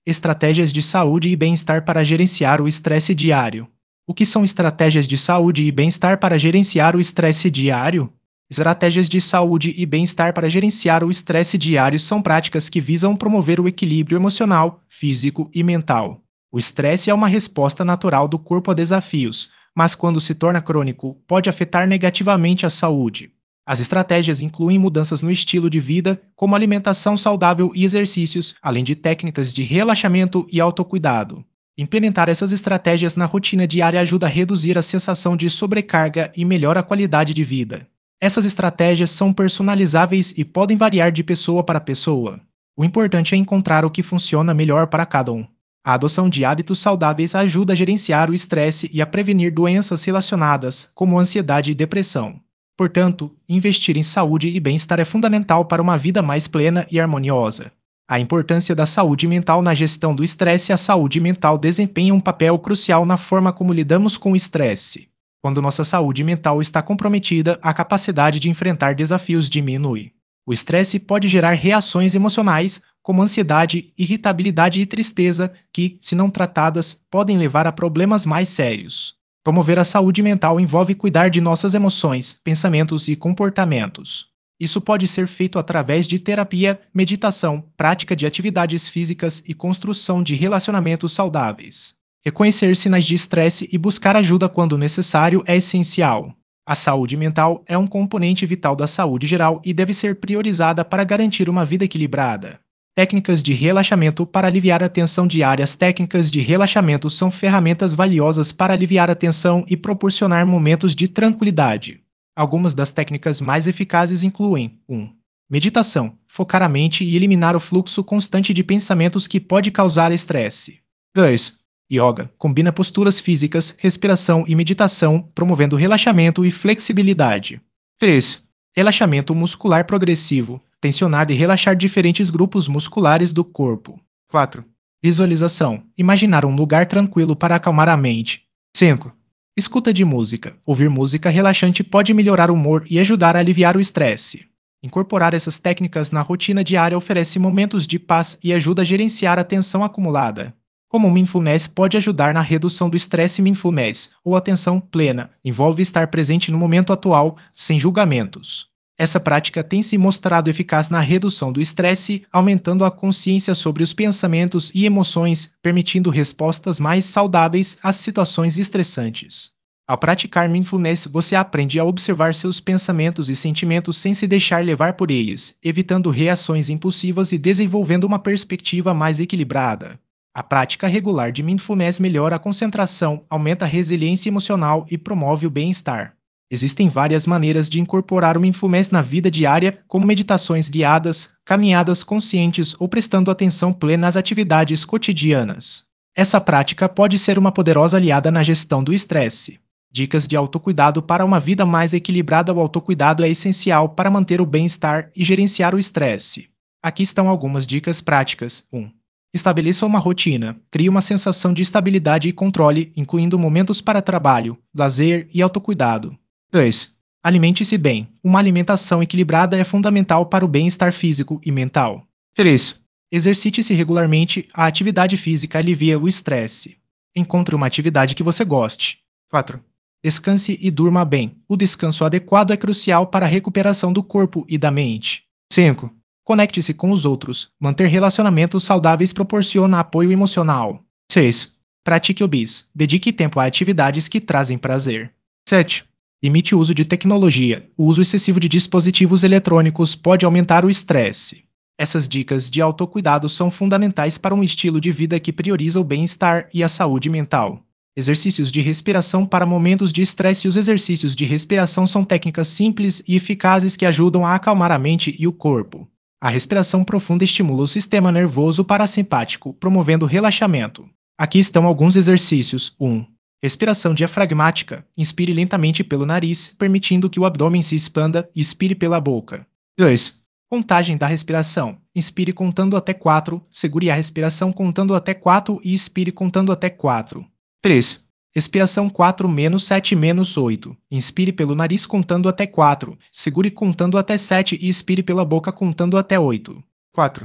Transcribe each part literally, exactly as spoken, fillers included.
Estratégias de saúde e bem-estar para gerenciar o estresse diário. O que são estratégias de saúde e bem-estar para gerenciar o estresse diário? Estratégias de saúde e bem-estar para gerenciar o estresse diário são práticas que visam promover o equilíbrio emocional, físico e mental. O estresse é uma resposta natural do corpo a desafios, mas quando se torna crônico, pode afetar negativamente a saúde. As estratégias incluem mudanças no estilo de vida, como alimentação saudável e exercícios, além de técnicas de relaxamento e autocuidado. Implementar essas estratégias na rotina diária ajuda a reduzir a sensação de sobrecarga e melhora a qualidade de vida. Essas estratégias são personalizáveis e podem variar de pessoa para pessoa. O importante é encontrar o que funciona melhor para cada um. A adoção de hábitos saudáveis ajuda a gerenciar o estresse e a prevenir doenças relacionadas, como ansiedade e depressão. Portanto, investir em saúde e bem-estar é fundamental para uma vida mais plena e harmoniosa. A importância da saúde mental na gestão do estresse. A saúde mental desempenha um papel crucial na forma como lidamos com o estresse. Quando nossa saúde mental está comprometida, a capacidade de enfrentar desafios diminui. O estresse pode gerar reações emocionais, como ansiedade, irritabilidade e tristeza, que, se não tratadas, podem levar a problemas mais sérios. Promover a saúde mental envolve cuidar de nossas emoções, pensamentos e comportamentos. Isso pode ser feito através de terapia, meditação, prática de atividades físicas e construção de relacionamentos saudáveis. Reconhecer sinais de estresse e buscar ajuda quando necessário é essencial. A saúde mental é um componente vital da saúde geral e deve ser priorizada para garantir uma vida equilibrada. Técnicas de relaxamento para aliviar a tensão diária. As técnicas de relaxamento são ferramentas valiosas para aliviar a tensão e proporcionar momentos de tranquilidade. Algumas das técnicas mais eficazes incluem um. Meditação. Focar a mente e eliminar o fluxo constante de pensamentos que pode causar estresse. dois. Yoga. Combina posturas físicas, respiração e meditação, promovendo relaxamento e flexibilidade. três. Relaxamento muscular progressivo. Tensionar e relaxar diferentes grupos musculares do corpo. quatro. Visualização. Imaginar um lugar tranquilo para acalmar a mente. cinco. Escuta de música. Ouvir música relaxante pode melhorar o humor e ajudar a aliviar o estresse. Incorporar essas técnicas na rotina diária oferece momentos de paz e ajuda a gerenciar a tensão acumulada. Como o mindfulness pode ajudar na redução do estresse. Mindfulness, ou atenção plena, envolve estar presente no momento atual, sem julgamentos. Essa prática tem se mostrado eficaz na redução do estresse, aumentando a consciência sobre os pensamentos e emoções, permitindo respostas mais saudáveis às situações estressantes. Ao praticar mindfulness, você aprende a observar seus pensamentos e sentimentos sem se deixar levar por eles, evitando reações impulsivas e desenvolvendo uma perspectiva mais equilibrada. A prática regular de mindfulness melhora a concentração, aumenta a resiliência emocional e promove o bem-estar. Existem várias maneiras de incorporar o mindfulness na vida diária, como meditações guiadas, caminhadas conscientes ou prestando atenção plena às atividades cotidianas. Essa prática pode ser uma poderosa aliada na gestão do estresse. Dicas de autocuidado para uma vida mais equilibrada. O autocuidado é essencial para manter o bem-estar e gerenciar o estresse. Aqui estão algumas dicas práticas. um. Estabeleça uma rotina. Crie uma sensação de estabilidade e controle, incluindo momentos para trabalho, lazer e autocuidado. dois. Alimente-se bem. Uma alimentação equilibrada é fundamental para o bem-estar físico e mental. três. Exercite-se regularmente. A atividade física alivia o estresse. Encontre uma atividade que você goste. quatro. Descanse e durma bem. O descanso adequado é crucial para a recuperação do corpo e da mente. cinco. Conecte-se com os outros. Manter relacionamentos saudáveis proporciona apoio emocional. seis. Pratique hobbies. Dedique tempo a atividades que trazem prazer. sete. Limite o uso de tecnologia. O uso excessivo de dispositivos eletrônicos pode aumentar o estresse. Essas dicas de autocuidado são fundamentais para um estilo de vida que prioriza o bem-estar e a saúde mental. Exercícios de respiração para momentos de estresse. Os exercícios de respiração são técnicas simples e eficazes que ajudam a acalmar a mente e o corpo. A respiração profunda estimula o sistema nervoso parasimpático, promovendo relaxamento. Aqui estão alguns exercícios. um. Respiração diafragmática. Inspire lentamente pelo nariz, permitindo que o abdômen se expanda e expire pela boca. dois. Contagem da respiração. Inspire contando até quatro, segure a respiração contando até quatro e expire contando até quatro. três. Respiração quatro menos sete menos oito. Inspire pelo nariz contando até quatro, segure contando até sete e expire pela boca contando até oito. quatro.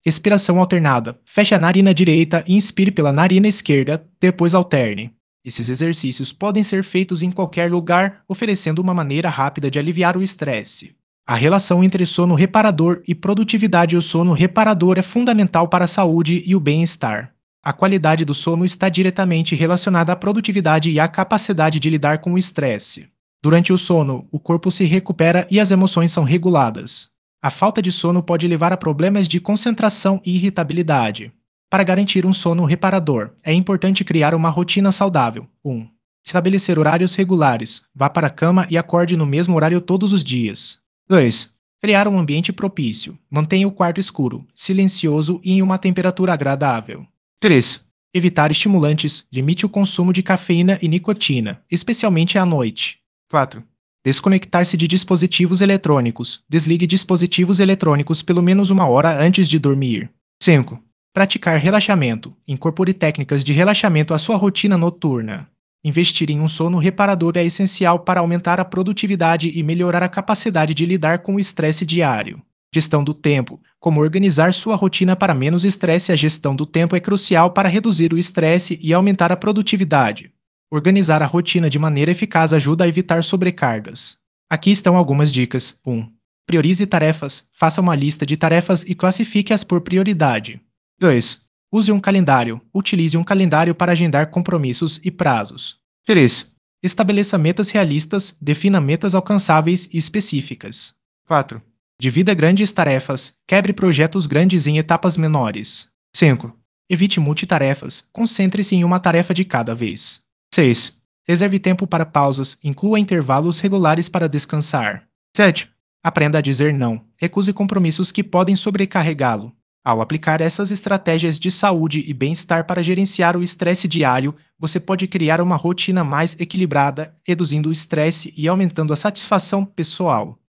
Respiração alternada. Feche a narina direita e inspire pela narina esquerda, depois alterne. Esses exercícios podem ser feitos em qualquer lugar, oferecendo uma maneira rápida de aliviar o estresse. A relação entre sono reparador e produtividade. O sono reparador é fundamental para a saúde e o bem-estar. A qualidade do sono está diretamente relacionada à produtividade e à capacidade de lidar com o estresse. Durante o sono, o corpo se recupera e as emoções são reguladas. A falta de sono pode levar a problemas de concentração e irritabilidade. Para garantir um sono reparador, é importante criar uma rotina saudável. um. Estabelecer horários regulares. Vá para a cama e acorde no mesmo horário todos os dias. dois. Criar um ambiente propício. Mantenha o quarto escuro, silencioso e em uma temperatura agradável. três. Evitar estimulantes. Limite o consumo de cafeína e nicotina, especialmente à noite. quatro. Desconectar-se de dispositivos eletrônicos. Desligue dispositivos eletrônicos pelo menos uma hora antes de dormir. cinco. Praticar relaxamento. Incorpore técnicas de relaxamento à sua rotina noturna. Investir em um sono reparador é essencial para aumentar a produtividade e melhorar a capacidade de lidar com o estresse diário. Gestão do tempo. Como organizar sua rotina para menos estresse. A gestão do tempo é crucial para reduzir o estresse e aumentar a produtividade. Organizar a rotina de maneira eficaz ajuda a evitar sobrecargas. Aqui estão algumas dicas. um. Priorize tarefas. Faça uma lista de tarefas e classifique-as por prioridade. dois. Use um calendário. Utilize um calendário para agendar compromissos e prazos. três. Estabeleça metas realistas. Defina metas alcançáveis e específicas. quatro. Divida grandes tarefas. Quebre projetos grandes em etapas menores. cinco. Evite multitarefas. Concentre-se em uma tarefa de cada vez. seis. Reserve tempo para pausas. Inclua intervalos regulares para descansar. sete. Aprenda a dizer não. Recuse compromissos que podem sobrecarregá-lo. Ao aplicar essas estratégias de saúde e bem-estar para gerenciar o estresse diário, você pode criar uma rotina mais equilibrada, reduzindo o estresse e aumentando a satisfação pessoal.